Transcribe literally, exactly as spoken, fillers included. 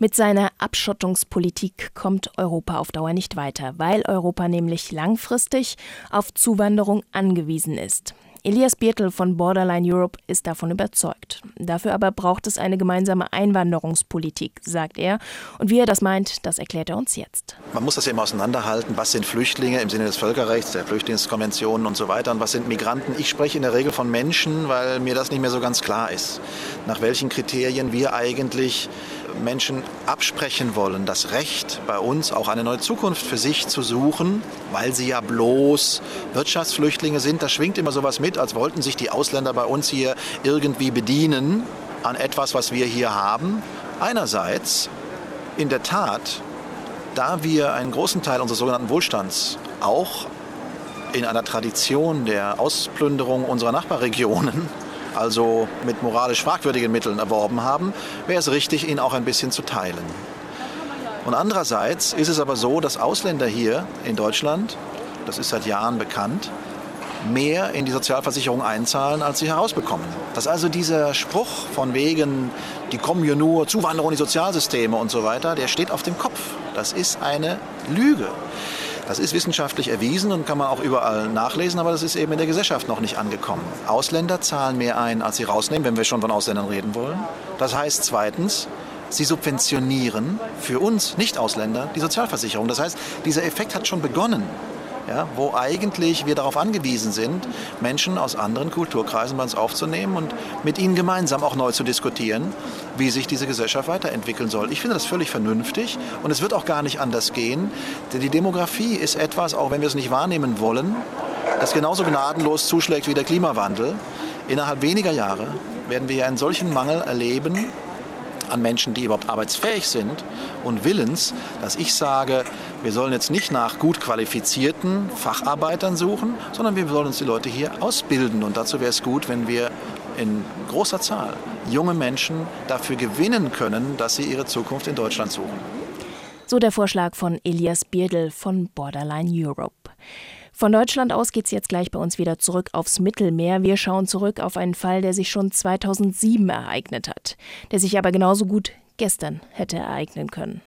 Mit seiner Abschottungspolitik kommt Europa auf Dauer nicht weiter, weil Europa nämlich langfristig auf Zuwanderung angewiesen ist. Elias Birtel von Borderline Europe ist davon überzeugt. Dafür aber braucht es eine gemeinsame Einwanderungspolitik, sagt er. Und wie er das meint, das erklärt er uns jetzt. Man muss das ja immer auseinanderhalten. Was sind Flüchtlinge im Sinne des Völkerrechts, der Flüchtlingskonventionen und so weiter? Und was sind Migranten? Ich spreche in der Regel von Menschen, weil mir das nicht mehr so ganz klar ist. Nach welchen Kriterien wir eigentlich Menschen absprechen wollen, das Recht bei uns auch eine neue Zukunft für sich zu suchen, weil sie ja bloß Wirtschaftsflüchtlinge sind. Da schwingt immer sowas mit, als wollten sich die Ausländer bei uns hier irgendwie bedienen an etwas, was wir hier haben. Einerseits, in der Tat, da wir einen großen Teil unseres sogenannten Wohlstands auch in einer Tradition der Ausplünderung unserer Nachbarregionen, also mit moralisch fragwürdigen Mitteln erworben haben, wäre es richtig, ihn auch ein bisschen zu teilen. Und andererseits ist es aber so, dass Ausländer hier in Deutschland, das ist seit Jahren bekannt, mehr in die Sozialversicherung einzahlen, als sie herausbekommen. Dass also dieser Spruch von wegen, die kommen hier nur, Zuwanderung in die Sozialsysteme und so weiter, der steht auf dem Kopf. Das ist eine Lüge. Das ist wissenschaftlich erwiesen und kann man auch überall nachlesen, aber das ist eben in der Gesellschaft noch nicht angekommen. Ausländer zahlen mehr ein, als sie rausnehmen, wenn wir schon von Ausländern reden wollen. Das heißt zweitens, sie subventionieren für uns Nicht-Ausländer die Sozialversicherung. Das heißt, dieser Effekt hat schon begonnen. Ja, wo eigentlich wir darauf angewiesen sind, Menschen aus anderen Kulturkreisen bei uns aufzunehmen und mit ihnen gemeinsam auch neu zu diskutieren, wie sich diese Gesellschaft weiterentwickeln soll. Ich finde das völlig vernünftig und es wird auch gar nicht anders gehen, denn die Demografie ist etwas, auch wenn wir es nicht wahrnehmen wollen, das genauso gnadenlos zuschlägt wie der Klimawandel. Innerhalb weniger Jahre werden wir einen solchen Mangel erleben an Menschen, die überhaupt arbeitsfähig sind und willens, dass ich sage, wir sollen jetzt nicht nach gut qualifizierten Facharbeitern suchen, sondern wir sollen uns die Leute hier ausbilden. Und dazu wäre es gut, wenn wir in großer Zahl junge Menschen dafür gewinnen können, dass sie ihre Zukunft in Deutschland suchen. So der Vorschlag von Elias Birtel von Borderline Europe. Von Deutschland aus geht es jetzt gleich bei uns wieder zurück aufs Mittelmeer. Wir schauen zurück auf einen Fall, der sich schon zweitausendsieben ereignet hat, der sich aber genauso gut gestern hätte ereignen können.